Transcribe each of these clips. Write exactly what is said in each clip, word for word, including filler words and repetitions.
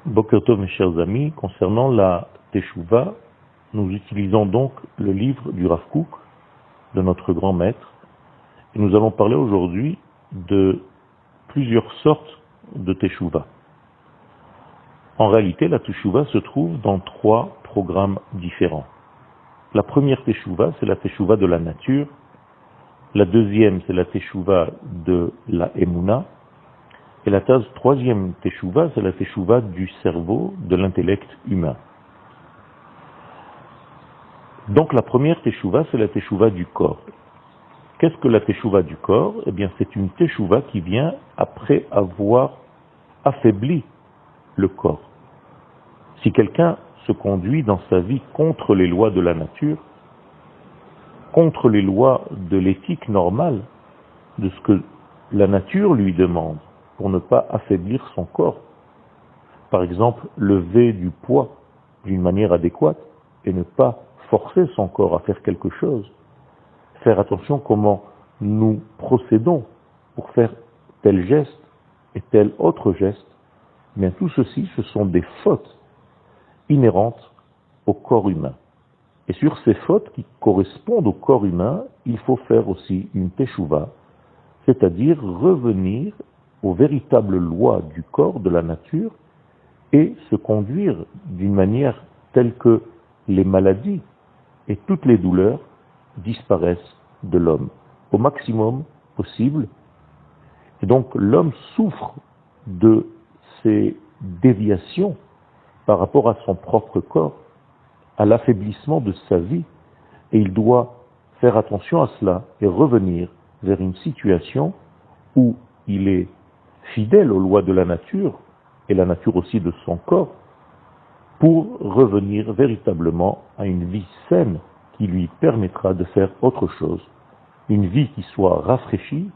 Boker Tov, mes chers amis, concernant la Teshuvah, nous utilisons donc le livre du Rav Kook, de notre grand maître, et nous allons parler aujourd'hui de plusieurs sortes de Teshuvah. En réalité, la Teshuvah se trouve dans trois programmes différents. La première Teshuvah, c'est la Teshuvah de la nature. La deuxième, c'est la Teshuvah de la Emouna. Et la troisième Teshuvah, c'est la Teshuvah du cerveau, de l'intellect humain. Donc la première Teshuvah, c'est la Teshuvah du corps. Qu'est-ce que la Teshuvah du corps? Eh bien, c'est une Teshuvah qui vient après avoir affaibli le corps. Si quelqu'un se conduit dans sa vie contre les lois de la nature, contre les lois de l'éthique normale, de ce que la nature lui demande, pour ne pas affaiblir son corps. Par exemple, lever du poids d'une manière adéquate et ne pas forcer son corps à faire quelque chose. Faire attention comment nous procédons pour faire tel geste et tel autre geste. Mais tout ceci, ce sont des fautes inhérentes au corps humain. Et sur ces fautes qui correspondent au corps humain, il faut faire aussi une teshuvah, c'est-à-dire revenir aux véritables lois du corps, de la nature, et se conduire d'une manière telle que les maladies et toutes les douleurs disparaissent de l'homme, au maximum possible. Et donc l'homme souffre de ces déviations par rapport à son propre corps, à l'affaiblissement de sa vie, et il doit faire attention à cela et revenir vers une situation où il est fidèle aux lois de la nature, et la nature aussi de son corps, pour revenir véritablement à une vie saine qui lui permettra de faire autre chose, une vie qui soit rafraîchie,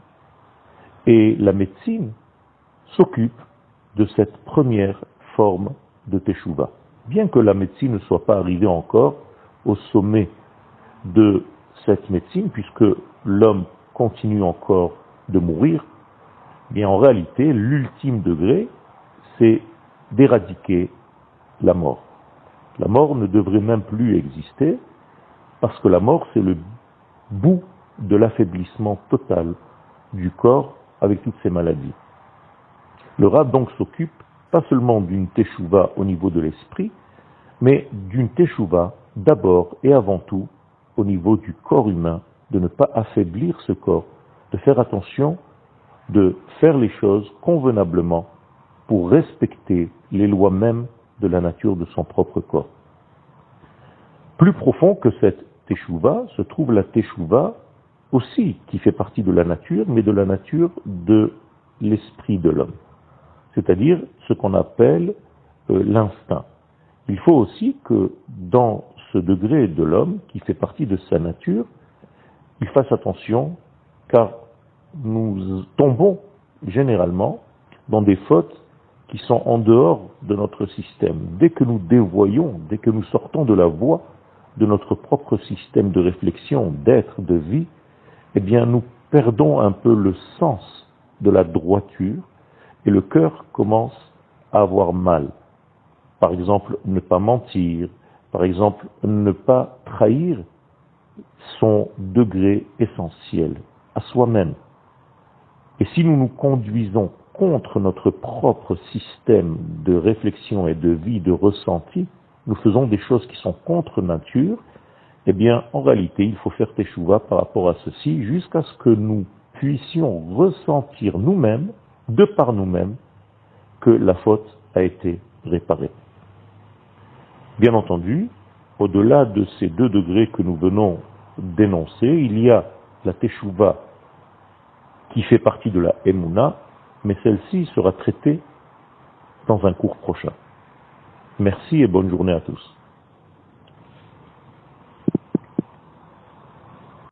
et la médecine s'occupe de cette première forme de Teshuvah. Bien que la médecine ne soit pas arrivée encore au sommet de cette médecine, puisque l'homme continue encore de mourir, bien en réalité, l'ultime degré, c'est d'éradiquer la mort. La mort ne devrait même plus exister, parce que la mort, c'est le bout de l'affaiblissement total du corps avec toutes ces maladies. Le Rav donc s'occupe pas seulement d'une teshuvah au niveau de l'esprit, mais d'une teshuvah d'abord et avant tout au niveau du corps humain, de ne pas affaiblir ce corps, de faire attention, de faire les choses convenablement pour respecter les lois mêmes de la nature de son propre corps. Plus profond que cette teshuvah se trouve la teshuvah aussi qui fait partie de la nature, mais de la nature de l'esprit de l'homme, c'est-à-dire ce qu'on appelle euh, l'instinct. Il faut aussi que dans ce degré de l'homme qui fait partie de sa nature, il fasse attention, car nous tombons généralement dans des fautes qui sont en dehors de notre système. Dès que nous dévoyons, dès que nous sortons de la voie de notre propre système de réflexion, d'être, de vie, eh bien nous perdons un peu le sens de la droiture et le cœur commence à avoir mal. Par exemple, ne pas mentir, par exemple, ne pas trahir son degré essentiel à soi-même. Et si nous nous conduisons contre notre propre système de réflexion et de vie, de ressenti, nous faisons des choses qui sont contre nature, eh bien, en réalité, il faut faire teshuvah par rapport à ceci, jusqu'à ce que nous puissions ressentir nous-mêmes, de par nous-mêmes, que la faute a été réparée. Bien entendu, au-delà de ces deux degrés que nous venons d'énoncer, il y a la teshuvah qui fait partie de la Emouna, mais celle-ci sera traitée dans un cours prochain. Merci et bonne journée à tous.